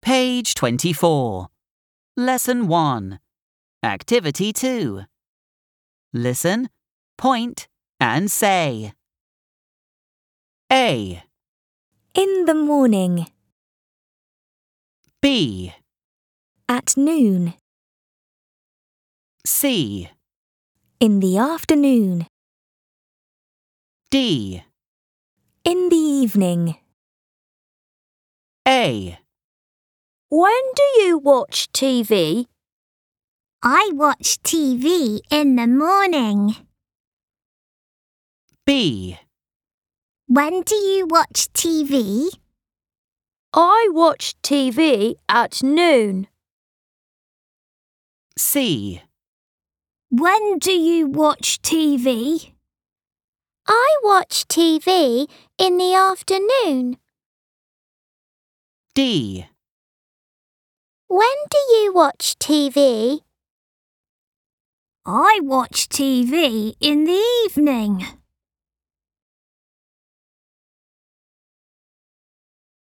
Page 24. Lesson 1. Activity 2. Listen, point, and say. A. In the morning. B. At noon. C. In the afternoon. D. In the evening. A. When do you watch TV? I watch TV in the morning. B. When do you watch TV? I watch TV at noon. C. When do you watch TV? I watch TV in the afternoon. D. When do you watch TV? I watch TV in the evening.